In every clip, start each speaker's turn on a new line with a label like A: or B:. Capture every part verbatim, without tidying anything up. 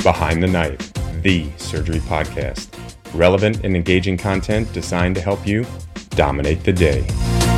A: Behind the Knife, the surgery podcast. Relevant and engaging content designed to help you dominate the day.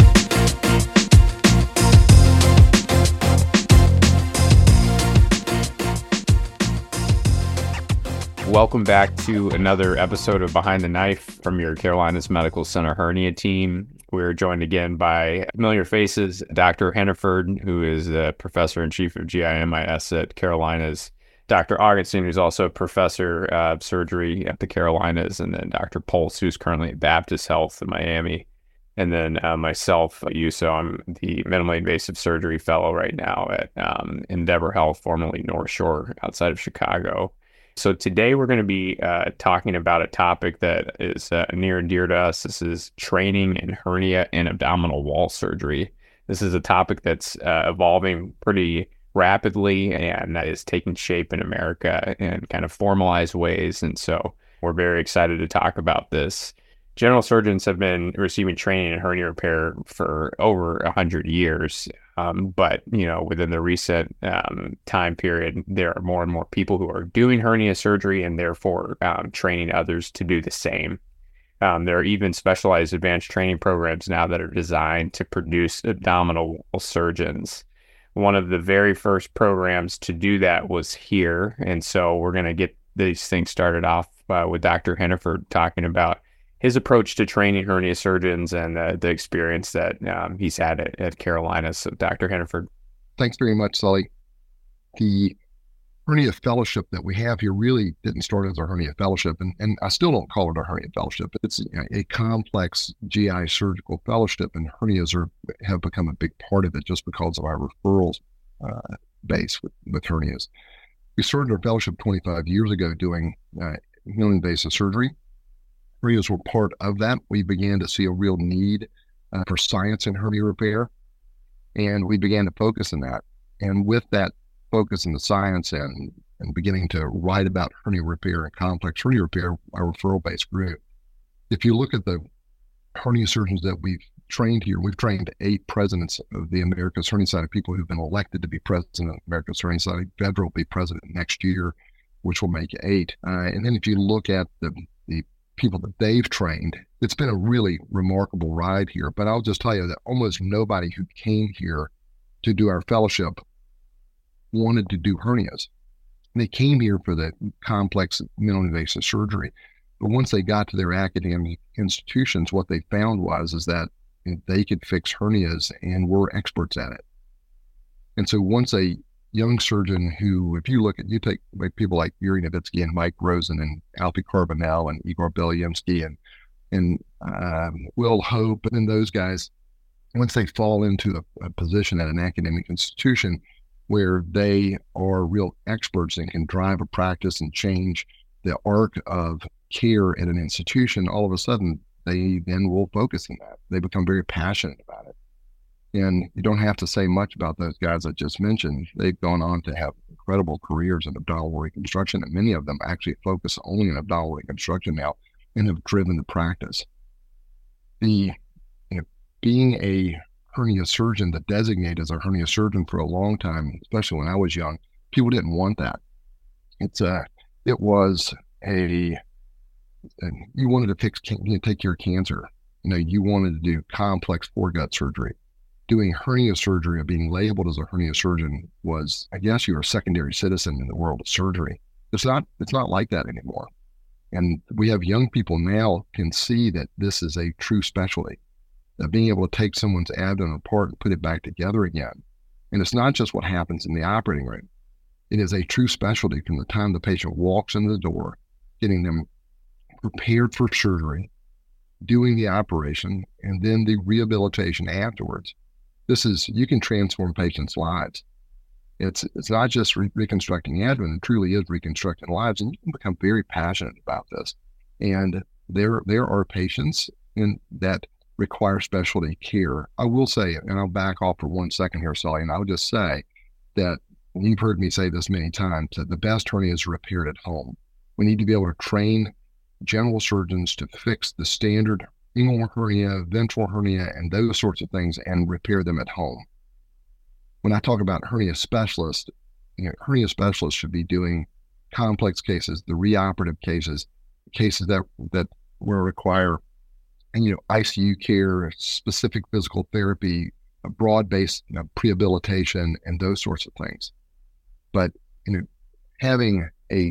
B: Welcome back to another episode of Behind the Knife from your Carolinas Medical Center hernia team. We're joined again by familiar faces, Doctor Hannaford, who is the professor and chief of G I M I S at Carolinas, Doctor Augenstein, who's also a professor of surgery at the Carolinas, and then Doctor Pulse, who's currently at Baptist Health in Miami, and then uh, myself, Yuso. I'm the minimally invasive surgery fellow right now at um, Endeavor Health, formerly North Shore, outside of Chicago. So today we're going to be uh, talking about a topic that is uh, near and dear to us. This is training in hernia and abdominal wall surgery. This is a topic that's uh, evolving pretty rapidly and that is taking shape in America in kind of formalized ways. And so we're very excited to talk about this. General surgeons have been receiving training in hernia repair for over one hundred years. Um, but, you know, within the recent um, time period, there are more and more people who are doing hernia surgery and therefore um, training others to do the same. Um, there are even specialized advanced training programs now that are designed to produce abdominal wall surgeons. One of the very first programs to do that was here. And so we're going to get these things started off uh, with Doctor Hannaford talking about his approach to training hernia surgeons and uh, the experience that um, he's had at, at Carolina. So Doctor Hannaford.
C: Thanks very much, Sully. The hernia fellowship that we have here really didn't start as a hernia fellowship, and, and I still don't call it a hernia fellowship. It's a, a complex G I surgical fellowship, and hernias are, have become a big part of it just because of our referrals uh, base with, with hernias. We started our fellowship twenty-five years ago doing uh, minimally invasive surgery. Hernias were part of that. We began to see a real need uh, for science in hernia repair, and we began to focus on that. And with that focus in the science and, and beginning to write about hernia repair and complex hernia repair, our referral base grew. If you look at the hernia surgeons that we've trained here, we've trained eight presidents of the America's Hernia Society, people who've been elected to be president of the America's Hernia Society. Federal will be president next year, which will make eight. Uh, and then if you look at the the people that they've trained, it's been a really remarkable ride here. But I'll just tell you that almost nobody who came here to do our fellowship wanted to do hernias. They came here for the complex minimally invasive surgery. But once they got to their academic institutions, what they found was is that they could fix hernias and were experts at it. And so once a young surgeon who, if you look at, you take like people like Yuri Nowitzki and Mike Rosen and Alfie Carbonell and Igor Belyemsky and and um, Will Hope and those guys, once they fall into a, a position at an academic institution where they are real experts and can drive a practice and change the arc of care at an institution, all of a sudden they then will focus on that. They become very passionate about it. And you don't have to say much about those guys I just mentioned. They've gone on to have incredible careers in abdominal reconstruction, and many of them actually focus only on abdominal reconstruction now and have driven the practice. The you know, being a hernia surgeon, the designate as a hernia surgeon for a long time, especially when I was young, people didn't want that. It's a, it was a, you wanted to fix, you know, take care of cancer. You know, you wanted to do complex foregut surgery. Doing hernia surgery or being labeled as a hernia surgeon was, I guess, you're a secondary citizen in the world of surgery. It's not, it's not like that anymore. And we have young people now can see that this is a true specialty, that being able to take someone's abdomen apart and put it back together again. And it's not just what happens in the operating room. It is a true specialty from the time the patient walks in the door, getting them prepared for surgery, doing the operation, and then the rehabilitation afterwards. This is, you can transform patients' lives. It's it's not just re- reconstructing abdomen, it truly is reconstructing lives, and you can become very passionate about this. And there there are patients in, that require specialty care. I will say, and I'll back off for one second here, Sully, and I'll just say that, and you've heard me say this many times, that the best hernia is repaired at home. We need to be able to train general surgeons to fix the standard inguinal hernia, ventral hernia, and those sorts of things and repair them at home. When I talk about hernia specialists, you know, hernia specialists should be doing complex cases, the reoperative cases, cases that that will require, and you know, I C U care, specific physical therapy, a broad-based you know, prehabilitation, and those sorts of things. But you know, having a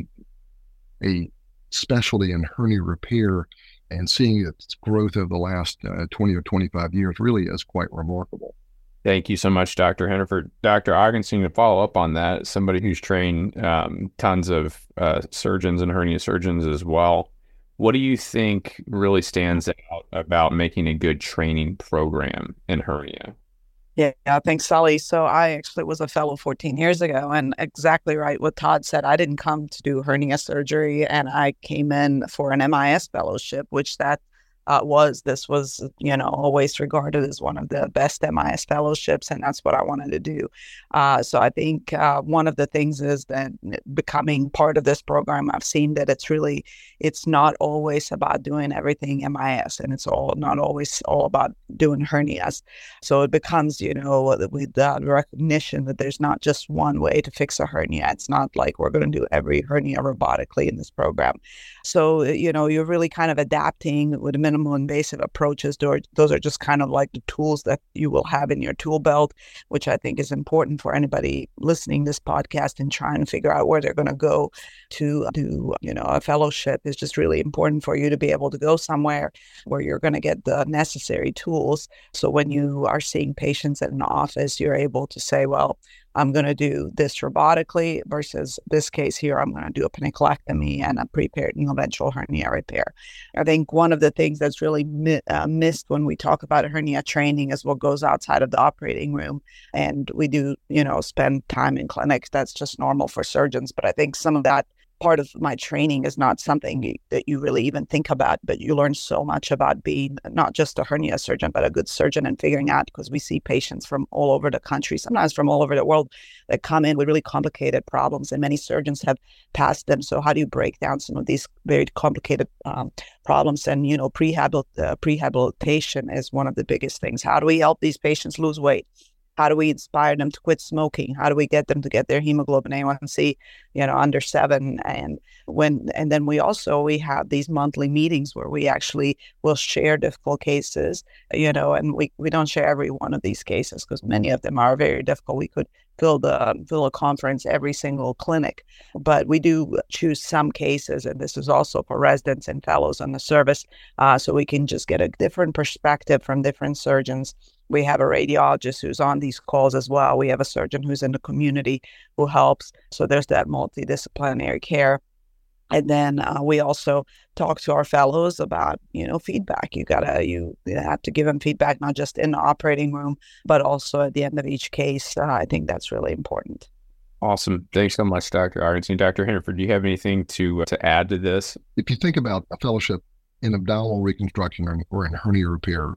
C: a specialty in hernia repair and seeing its growth over the last uh, twenty or twenty-five years really is quite remarkable.
B: Thank you so much, Doctor Hannaford. Doctor Augenstein, to follow up on that, somebody who's trained um, tons of uh, surgeons and hernia surgeons as well, what do you think really stands out about making a good training program in hernia?
D: Yeah, thanks, Sully. So I actually was a fellow fourteen years ago, and exactly right what Todd said. I didn't come to do hernia surgery, and I came in for an M I S fellowship, which that uh, was, this was, you know, always regarded as one of the best M I S fellowships, and that's what I wanted to do. Uh, so I think uh, one of the things is that becoming part of this program, I've seen that it's really, it's not always about doing everything M I S, and it's all not always all about doing hernias. So it becomes, you know, with the recognition that there's not just one way to fix a hernia. It's not like we're going to do every hernia robotically in this program. So, you know, you're really kind of adapting with minimal invasive approaches. Those are just kind of like the tools that you will have in your tool belt, which I think is important for anybody listening to this podcast and trying to figure out where they're going to go to do, you know, a fellowship. Is just really important for you to be able to go somewhere where you're going to get the necessary tools. So when you are seeing patients in an office, you're able to say, well, I'm going to do this robotically versus this case here, I'm going to do a panniculectomy and a preperitoneal ventral hernia repair. I think one of the things that's really mi- uh, missed when we talk about hernia training is what goes outside of the operating room. And we do, you know, spend time in clinics. That's just normal for surgeons. But I think some of that part of my training is not something that you really even think about, but you learn so much about being not just a hernia surgeon, but a good surgeon, and figuring out, because we see patients from all over the country, sometimes from all over the world, that come in with really complicated problems, and many surgeons have passed them. So how do you break down some of these very complicated um, problems? And, you know, prehabil- uh, prehabilitation is one of the biggest things. How do we help these patients lose weight? How do we inspire them to quit smoking? How do we get them to get their hemoglobin A one C, you know, under seven? And when, and then we also, we have these monthly meetings where we actually will share difficult cases, you know, and we, we don't share every one of these cases because many of them are very difficult. We could fill the, fill a conference every single clinic, but we do choose some cases. And this is also for residents and fellows on the service. Uh, so we can just get a different perspective from different surgeons. We have a radiologist who's on these calls as well. We have a surgeon who's in the community who helps. So there's that multidisciplinary care. And then uh, we also talk to our fellows about, you know, feedback. You gotta, you have to give them feedback, not just in the operating room, but also at the end of each case. Uh, I think that's really important.
B: Awesome. Thanks so much, Doctor Augenstein. Doctor Hannaford, do you have anything to uh, to add to this?
C: If you think about a fellowship in abdominal reconstruction or, or in hernia repair,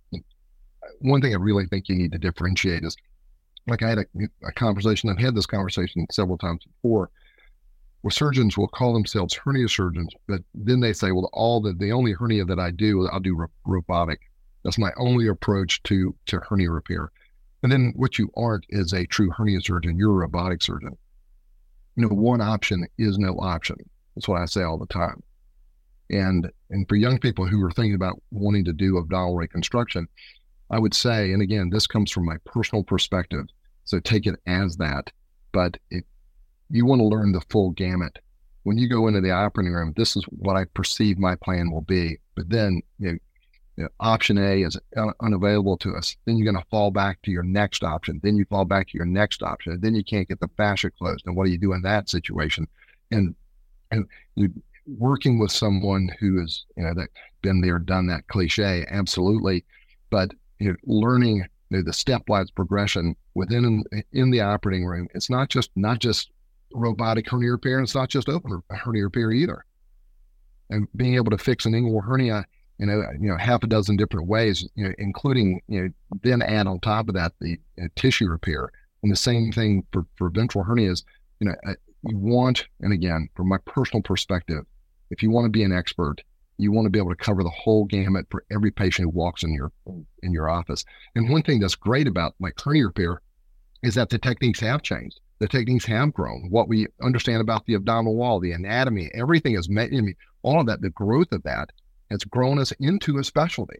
C: one thing I really think you need to differentiate is, like I had a, a conversation, I've had this conversation several times before, where surgeons will call themselves hernia surgeons, but then they say, well, all the, the only hernia that I do, I'll do ro- robotic. That's my only approach to, to hernia repair. And then what you aren't is a true hernia surgeon, you're a robotic surgeon. You know, one option is no option. That's what I say all the time. And, and for young people who are thinking about wanting to do abdominal reconstruction, I would say, and again, this comes from my personal perspective, so take it as that, but if you want to learn the full gamut, when you go into the operating room, this is what I perceive my plan will be, but then you know, you know, option A is un- unavailable to us, then you're going to fall back to your next option, then you fall back to your next option, and then you can't get the fascia closed, and what do you do in that situation? And, and you, working with someone who has, you know, that been there, done that cliche, absolutely, but you know, learning you know, the stepwise progression within in the operating room. It's not just not just robotic hernia repair, and it's not just open hernia repair either. And being able to fix an inguinal hernia, you know, you know, half a dozen different ways, you know, including you know, then add on top of that the you know, tissue repair, and the same thing for for ventral hernias. You know, you want, and again, from my personal perspective, if you want to be an expert, you want to be able to cover the whole gamut for every patient who walks in your in your office. And one thing that's great about like hernia repair is that the techniques have changed. the techniques have grown. What we understand about the abdominal wall, the anatomy, everything is, I mean, all of that, the growth of that has grown us into a specialty.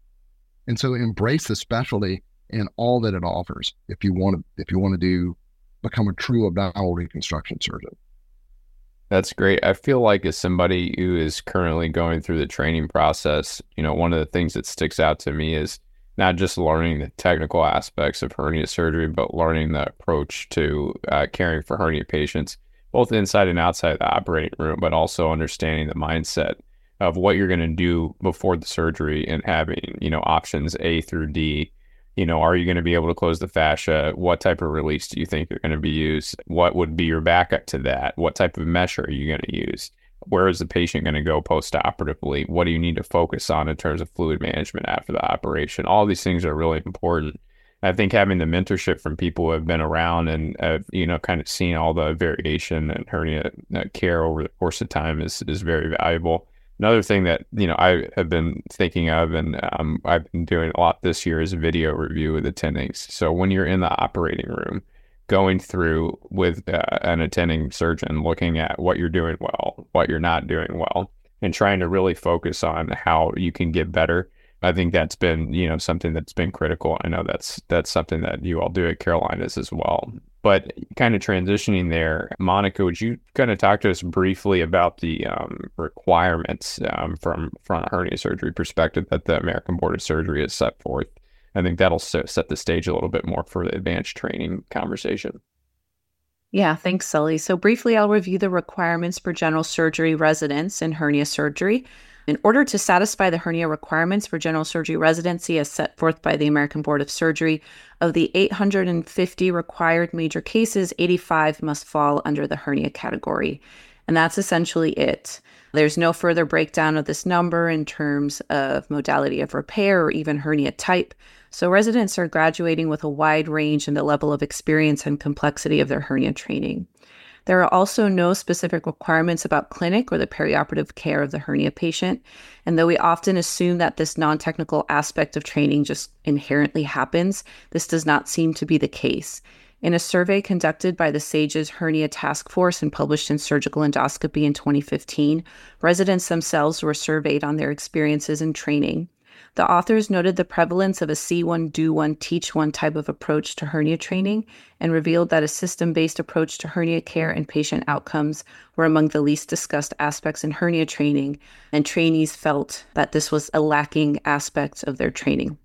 C: And so embrace the specialty and all that it offers if you want to, if you want to do, become a true abdominal reconstruction surgeon.
B: That's great. I feel like as somebody who is currently going through the training process, you know, one of the things that sticks out to me is not just learning the technical aspects of hernia surgery, but learning the approach to uh, caring for hernia patients, both inside and outside the operating room, but also understanding the mindset of what you're going to do before the surgery and having, you know, options A through D. You know, are you going to be able to close the fascia? What type of release do you think you're going to be used? What would be your backup to that? What type of mesh are you going to use? Where is the patient going to go post-operatively? What do you need to focus on in terms of fluid management after the operation? All these things are really important. I think having the mentorship from people who have been around and have, you know, kind of seen all the variation and hernia care over the course of time is is very valuable. Another thing that, you know, I have been thinking of and um, I've been doing a lot this year is video review of the attendings. So when you're in the operating room, going through with uh, an attending surgeon, looking at what you're doing well, what you're not doing well, and trying to really focus on how you can get better. I think that's been, you know, something that's been critical. I know that's that's something that you all do at Carolinas as well. But kind of transitioning there, Monica, would you kind of talk to us briefly about the um, requirements um, from, from a hernia surgery perspective that the American Board of Surgery has set forth? I think that'll set the stage a little bit more for the advanced training conversation.
E: Yeah, thanks, Sully. So briefly, I'll review the requirements for general surgery residents in hernia surgery. In order to satisfy the hernia requirements for general surgery residency as set forth by the American Board of Surgery, of the eight hundred fifty required major cases, eighty-five must fall under the hernia category. And that's essentially it. There's no further breakdown of this number in terms of modality of repair or even hernia type. So residents are graduating with a wide range in the level of experience and complexity of their hernia training. There are also no specific requirements about clinic or the perioperative care of the hernia patient. And though we often assume that this non-technical aspect of training just inherently happens, this does not seem to be the case. In a survey conducted by the SAGES Hernia Task Force and published in Surgical Endoscopy in twenty fifteen, residents themselves were surveyed on their experiences in training. The authors noted the prevalence of a see one, do one, teach one type of approach to hernia training and revealed that a system-based approach to hernia care and patient outcomes were among the least discussed aspects in hernia training, and trainees felt that this was a lacking aspect of their training.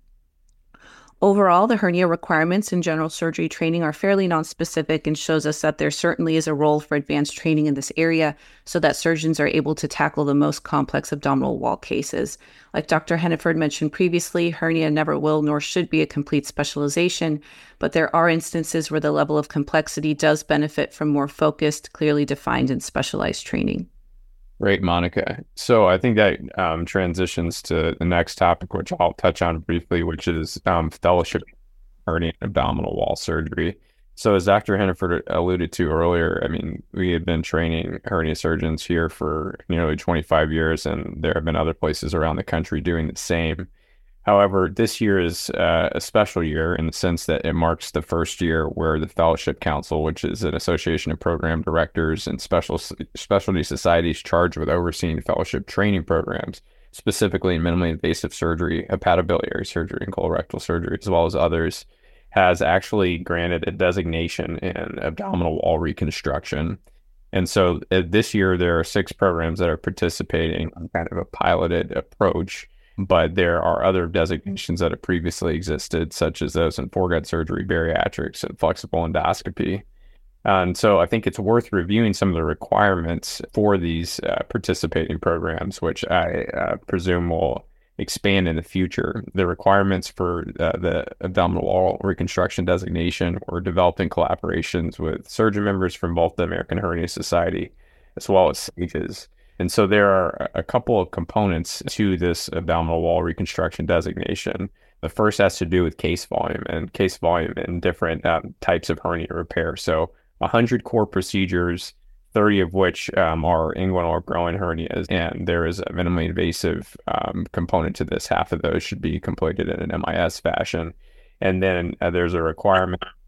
E: Overall, the hernia requirements in general surgery training are fairly nonspecific and shows us that there certainly is a role for advanced training in this area so that surgeons are able to tackle the most complex abdominal wall cases. Like Doctor Hannaford mentioned previously, hernia never will nor should be a complete specialization, but there are instances where the level of complexity does benefit from more focused, clearly defined, and specialized training.
B: Great, Monica. So I think that um, transitions to the next topic, which I'll touch on briefly, which is um, fellowship hernia and abdominal wall surgery. So as Doctor Hannaford alluded to earlier, I mean, we had been training hernia surgeons here for nearly twenty-five years, and there have been other places around the country doing the same. However, this year is uh, a special year in the sense that it marks the first year where the Fellowship Council, which is an association of program directors and special specialty societies charged with overseeing fellowship training programs, specifically in minimally invasive surgery, hepatobiliary surgery, and colorectal surgery, as well as others, has actually granted a designation in abdominal wall reconstruction. And so uh, this year, there are six programs that are participating on kind of a piloted approach. But there are other designations that have previously existed, such as those in foregut surgery, bariatrics, and flexible endoscopy. And so I think it's worth reviewing some of the requirements for these uh, participating programs, which I uh, presume will expand in the future. The requirements for uh, the abdominal wall reconstruction designation were developed in collaborations with surgeon members from both the American Hernia Society as well as SAGES. And so there are a couple of components to this abdominal wall reconstruction designation. The first has to do with case volume and case volume in different um, types of hernia repair. So one hundred core procedures, thirty of which um, are inguinal or groin hernias. And there is a minimally invasive um, component to this. Half of those should be completed in an M I S fashion. And then uh, there's a requirement of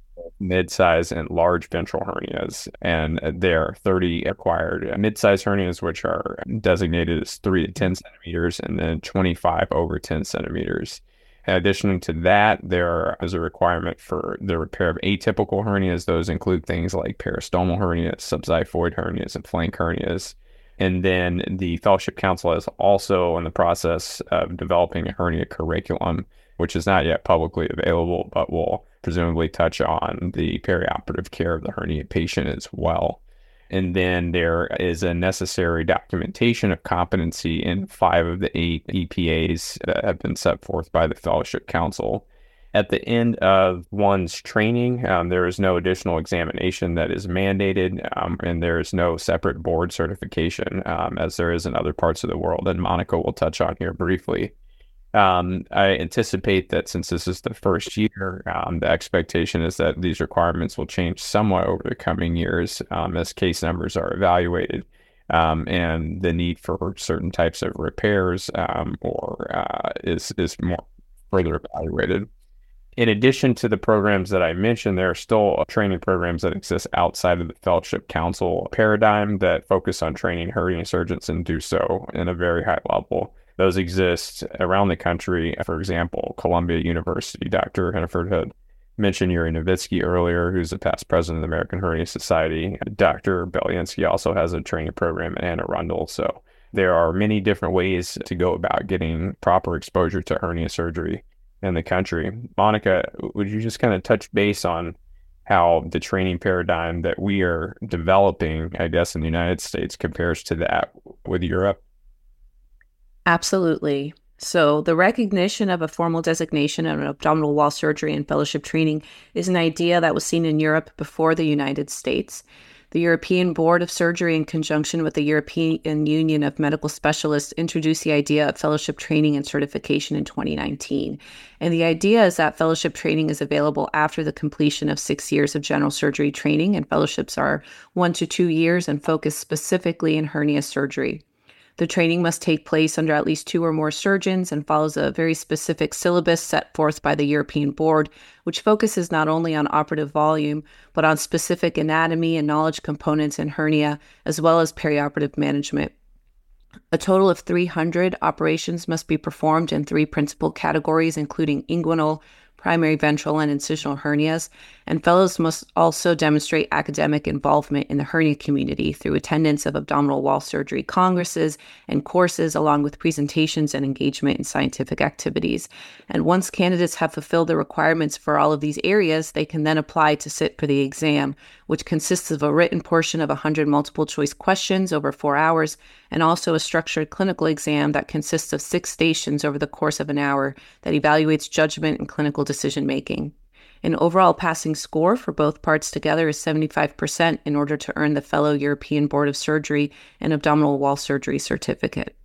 B: mid-size and large ventral hernias, and there are thirty acquired mid-size hernias, which are designated as three to ten centimeters, and then twenty-five over ten centimeters. In addition to that, there is a requirement for the repair of atypical hernias. Those include things like peristomal hernias, subxiphoid hernias, and flank hernias. And then the Fellowship Council is also in the process of developing a hernia curriculum, which is not yet publicly available, but will presumably touch on the perioperative care of the hernia patient as well. And then there is a necessary documentation of competency in five of the eight E P As that have been set forth by the Fellowship Council. At the end of one's training, um, there is no additional examination that is mandated, um, and there is no separate board certification, um, as there is in other parts of the world, and Monica will touch on here briefly. Um, I anticipate that since this is the first year, um, the expectation is that these requirements will change somewhat over the coming years um, as case numbers are evaluated, um, and the need for certain types of repairs um, or uh, is is more further evaluated. In addition to the programs that I mentioned, there are still training programs that exist outside of the Fellowship Council paradigm that focus on training hernia surgeons and do so in a very high level. Those exist around the country. For example, Columbia University, Doctor Hannaford had mentioned Yuri Nowitzki earlier, who's a past president of the American Hernia Society. Doctor Belyansky also has a training program at Anne Arundel. So there are many different ways to go about getting proper exposure to hernia surgery in the country. Monica, would you just kind of touch base on how the training paradigm that we are developing, I guess, in the United States compares to that with Europe?
E: Absolutely. So the recognition of a formal designation of an abdominal wall surgery and fellowship training is an idea that was seen in Europe before the United States. The European Board of Surgery, in conjunction with the European Union of Medical Specialists, introduced the idea of fellowship training and certification in twenty nineteen. And the idea is that fellowship training is available after the completion of six years of general surgery training, and fellowships are one to two years and focus specifically in hernia surgery. The training must take place under at least two or more surgeons and follows a very specific syllabus set forth by the European Board, which focuses not only on operative volume, but on specific anatomy and knowledge components in hernia, as well as perioperative management. A total of three hundred operations must be performed in three principal categories, including inguinal, primary ventral, and incisional hernias, and fellows must also demonstrate academic involvement in the hernia community through attendance of abdominal wall surgery congresses and courses, along with presentations and engagement in scientific activities. And once candidates have fulfilled the requirements for all of these areas, they can then apply to sit for the exam, which consists of a written portion of one hundred multiple choice questions over four hours, and also a structured clinical exam that consists of six stations over the course of an hour that evaluates judgment and clinical decision-making. An overall passing score for both parts together is seventy-five percent in order to earn the Fellow European Board of Surgery and Abdominal Wall Surgery certificate.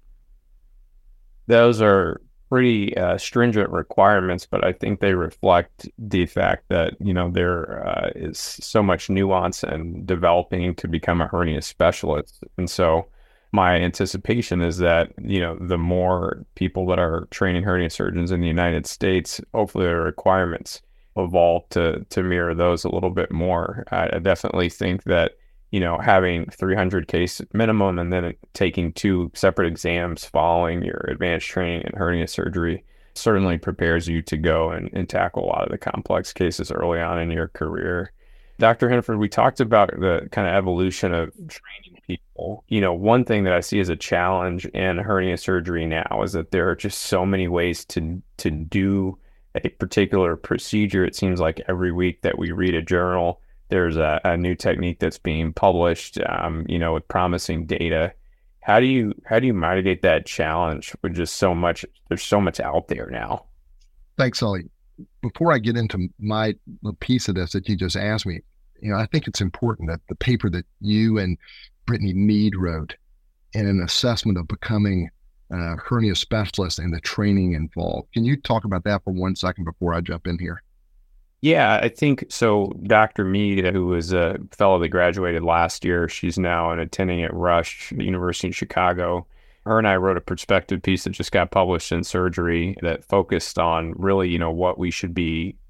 B: Those are pretty uh, stringent requirements, but I think they reflect the fact that, you know, there uh, is so much nuance in developing to become a hernia specialist. And so my anticipation is that, you know, the more people that are training hernia surgeons in the United States, hopefully the requirements evolve to to mirror those a little bit more. I, I definitely think that, you know, having three hundred case minimum and then taking two separate exams following your advanced training in hernia surgery certainly prepares you to go and, and tackle a lot of the complex cases early on in your career. Doctor Hannaford, we talked about the kind of evolution of training people. You know, one thing that I see as a challenge in hernia surgery now is that there are just so many ways to to do a particular procedure. It seems like every week that we read a journal, there's a, a new technique that's being published, um, you know, with promising data. How do you how do you mitigate that challenge with just so much? There's so much out there now.
C: Thanks, Sully. Before I get into my piece of this that you just asked me, you know, I think it's important that the paper that you and Brittany Mead wrote in an assessment of becoming a hernia specialist and the training involved. Can you talk about that for one second before I jump in here?
B: Yeah, I think so. Doctor Mead, who was a fellow that graduated last year, she's now an attending at Rush, the University of Chicago. Her and I wrote a perspective piece that just got published in Surgery that focused on really, you know, what we should be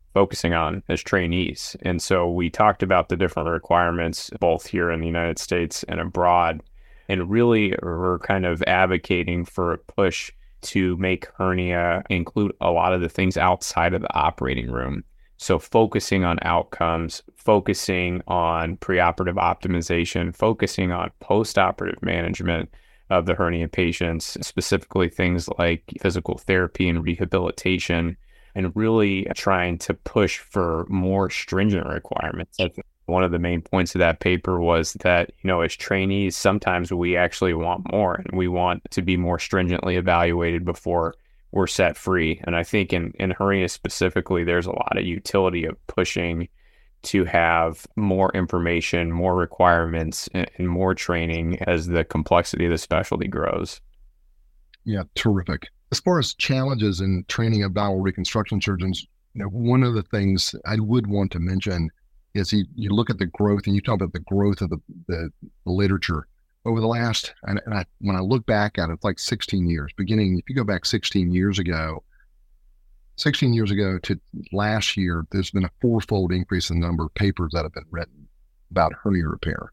B: focusing on as trainees. And so we talked about the different requirements, both here in the United States and abroad, and really we're kind of advocating for a push to make hernia include a lot of the things outside of the operating room. So focusing on outcomes, focusing on preoperative optimization, focusing on postoperative management of the hernia patients, specifically things like physical therapy and rehabilitation, and really trying to push for more stringent requirements. One of the main points of that paper was that, you know, as trainees, sometimes we actually want more and we want to be more stringently evaluated before we're set free. And I think in, in hernia specifically, there's a lot of utility of pushing to have more information, more requirements, and, and more training as the complexity of the specialty grows.
C: Yeah, terrific. As far as challenges in training abdominal reconstruction surgeons, you know, one of the things I would want to mention is you, you look at the growth, and you talk about the growth of the, the, the literature over the last, and, and I, when I look back at it, it's like sixteen years, beginning, if you go back sixteen years ago, sixteen years ago to last year, there's been a fourfold increase in the number of papers that have been written about hernia repair.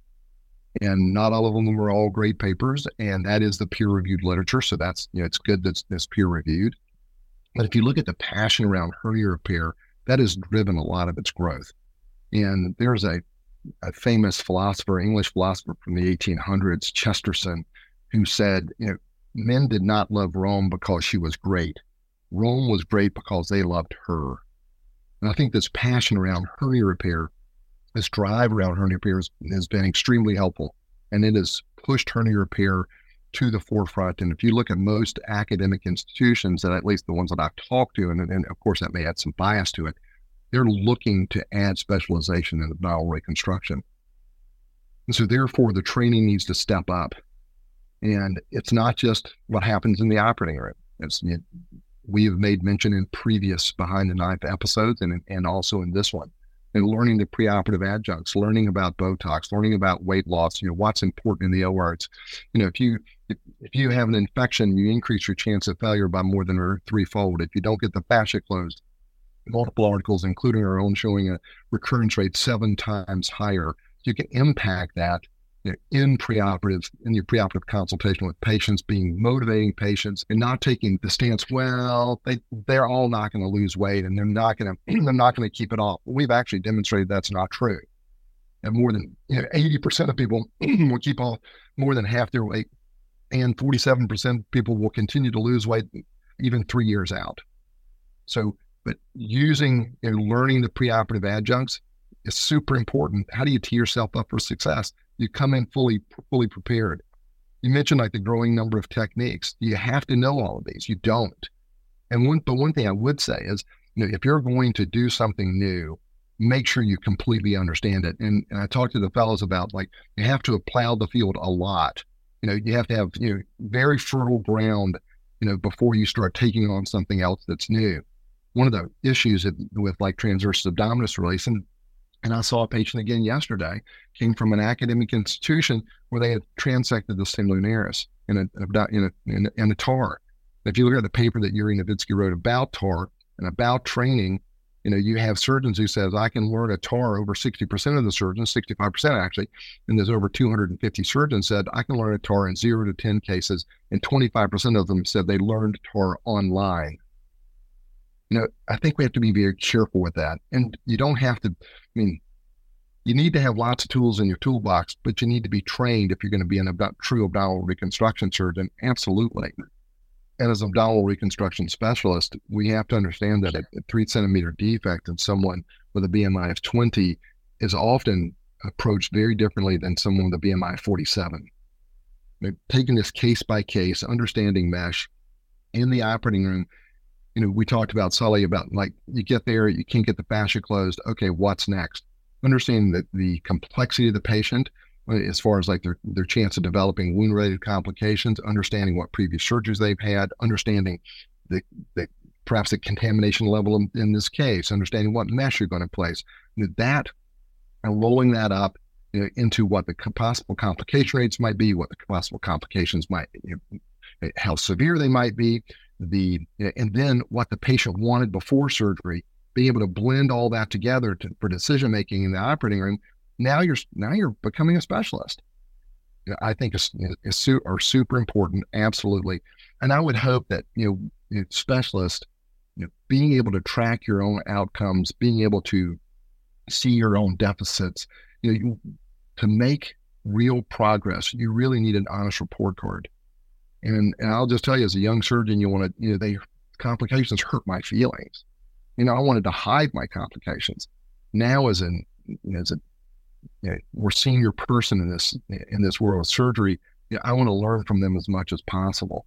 C: And not all of them were all great papers, and that is the peer-reviewed literature. So that's, you know, it's good that it's peer-reviewed. But if you look at the passion around hernia repair, that has driven a lot of its growth. And there's a, a famous philosopher, English philosopher from the eighteen hundreds, Chesterton, who said, you know, men did not love Rome because she was great. Rome was great because they loved her. And I think this passion around hernia repair, this drive around hernia repair has, has been extremely helpful. And it has pushed hernia repair to the forefront. And if you look at most academic institutions, that at least the ones that I've talked to, and, and of course that may add some bias to it, they're looking to add specialization in abdominal reconstruction. And so therefore the training needs to step up. And it's not just what happens in the operating room. It's, it, we have made mention in previous Behind the Knife episodes and, and also in this one, and learning the preoperative adjuncts, learning about Botox, learning about weight loss, you know, what's important in the O R. It's, you know, if you, if, if you have an infection, you increase your chance of failure by more than threefold. If you don't get the fascia closed, multiple articles, including our own, showing a recurrence rate seven times higher. You can impact that, you know, in preoperative, in your preoperative consultation with patients, being motivating patients and not taking the stance, well, they, they're all not going to lose weight and they're not going to, they're not going to keep it off. We've actually demonstrated that's not true. And more than, you know, eighty percent of people will keep off more than half their weight, and forty-seven percent of people will continue to lose weight even three years out. So, but using and learning the preoperative adjuncts is super important. How do you tee yourself up for success? You come in fully fully prepared. You mentioned like the growing number of techniques. You have to know all of these. You don't. And one, but one thing I would say is, you know, if you're going to do something new, make sure you completely understand it. And, and I talked to the fellows about, like, you have to plow the field a lot. You know, you have to have, you know, very fertile ground, you know, before you start taking on something else that's new. One of the issues with like transversus abdominis release, and, and I saw a patient again yesterday, came from an academic institution where they had transected the stem lunaris in a, in a, in a, in a T A R. If you look at the paper that Yuri Nowitzki wrote about T A R and about training, you know, you have surgeons who says, I can learn a T A R. Over sixty percent of the surgeons, sixty-five percent actually, and there's over two hundred fifty surgeons said, I can learn a T A R in zero to ten cases, and twenty-five percent of them said they learned T A R online. You know, I think we have to be very careful with that. And you don't have to, I mean, you need to have lots of tools in your toolbox, but you need to be trained if you're going to be an ab- true abdominal reconstruction surgeon. Absolutely. And as an abdominal reconstruction specialist, we have to understand that a, a three centimeter defect in someone with a B M I of twenty is often approached very differently than someone with a B M I of forty-seven. You know, taking this case by case, understanding mesh in the operating room. You know, we talked about, Sully, about like you get there, you can't get the fascia closed. Okay, what's next? Understanding that the complexity of the patient, as far as like their, their chance of developing wound-related complications, understanding what previous surgeries they've had, understanding the, the perhaps the contamination level in, in this case, understanding what mesh you're going to place. You know, that and rolling that up, you know, into what the possible complication rates might be, what the possible complications might, you know, how severe they might be, the and then what the patient wanted before surgery being able to blend all that together to, for decision making in the operating room, now you're now you're becoming a specialist. I think is, is su- are super important, absolutely. And I would hope that you know specialists, you know, being able to track your own outcomes, being able to see your own deficits, you know, you, to make real progress, you really need an honest report card. And, and I'll just tell you, as a young surgeon, you want to, you know, they complications hurt my feelings. You know, I wanted to hide my complications. Now, as an you know, as a you know, more senior person in this in this world of surgery, you know, I want to learn from them as much as possible.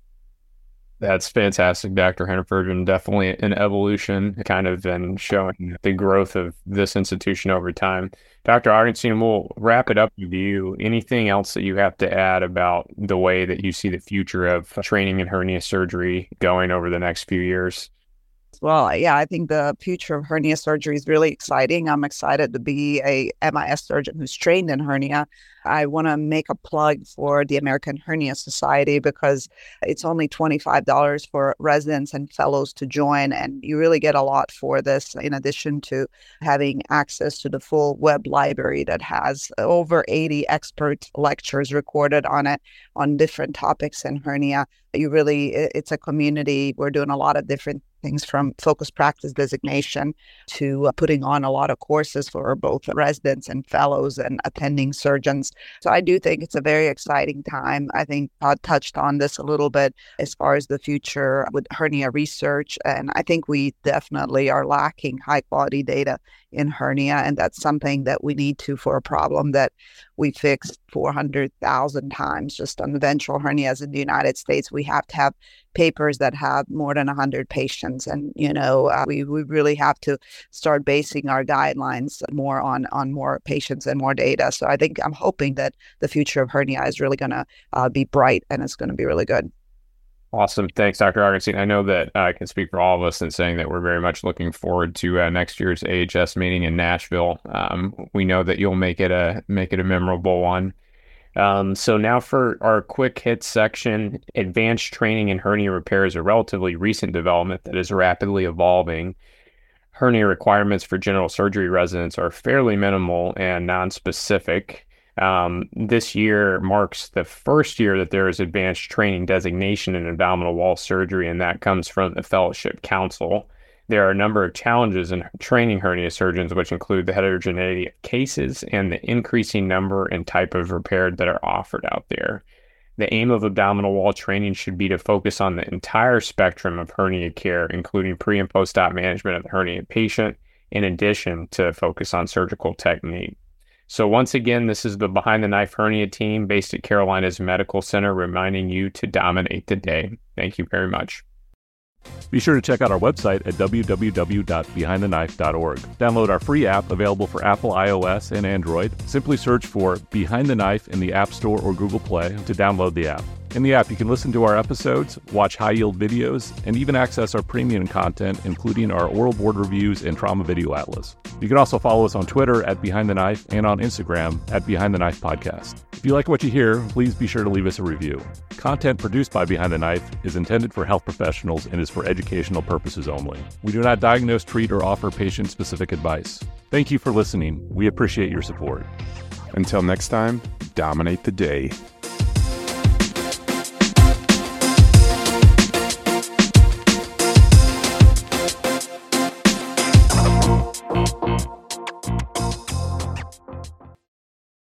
B: That's fantastic, Doctor Hannaford, and definitely an evolution kind of in showing the growth of this institution over time. Doctor Augenstein, we'll wrap it up with you. Anything else that you have to add about the way that you see the future of training in hernia surgery going over the next few years?
D: Well, yeah, I think the future of hernia surgery is really exciting. I'm excited to be a M I S surgeon who's trained in hernia. I want to make a plug for the American Hernia Society because it's only twenty-five dollars for residents and fellows to join. And you really get a lot for this, in addition to having access to the full web library that has over eighty expert lectures recorded on it on different topics in hernia. You really, it's a community. We're doing a lot of different things from focused practice designation to uh, putting on a lot of courses for both residents and fellows and attending surgeons. So I do think it's a very exciting time. I think Todd touched on this a little bit as far as the future with hernia research. And I think we definitely are lacking high quality data in hernia. And that's something that we need to for a problem that we fixed four hundred thousand times just on the ventral hernias in the United States. We have to have papers that have more than one hundred patients. And, you know, uh, we, we really have to start basing our guidelines more on, on more patients and more data. So I think I'm hoping that the future of hernia is really going to uh, be bright and it's going to be really good.
B: Awesome. Thanks, Doctor Augenstein. I know that I can speak for all of us in saying that we're very much looking forward to uh, next year's A H S meeting in Nashville. Um, we know that you'll make it a make it a memorable one. Um, so now for our quick hit section, advanced training in hernia repair is a relatively recent development that is rapidly evolving. Hernia requirements for general surgery residents are fairly minimal and non-specific. Um, this year marks the first year that there is advanced training designation in abdominal wall surgery, and that comes from the Fellowship Council. There are a number of challenges in training hernia surgeons, which include the heterogeneity of cases and the increasing number and type of repair that are offered out there. The aim of abdominal wall training should be to focus on the entire spectrum of hernia care, including pre and post-op management of the hernia patient, in addition to focus on surgical technique. So once again, this is the Behind the Knife Hernia team based at Carolinas Medical Center, reminding you to dominate the day. Thank you very much.
F: Be sure to check out our website at w w w dot behind the knife dot org. Download our free app available for Apple iOS and Android. Simply search for Behind the Knife in the App Store or Google Play to download the app. In the app, you can listen to our episodes, watch high-yield videos, and even access our premium content, including our oral board reviews and trauma video atlas. You can also follow us on Twitter at Behind the Knife and on Instagram at Behind the Knife Podcast. If you like what you hear, please be sure to leave us a review. Content produced by Behind the Knife is intended for health professionals and is for educational purposes only. We do not diagnose, treat, or offer patient-specific advice. Thank you for listening. We appreciate your support.
A: Until next time, dominate the day.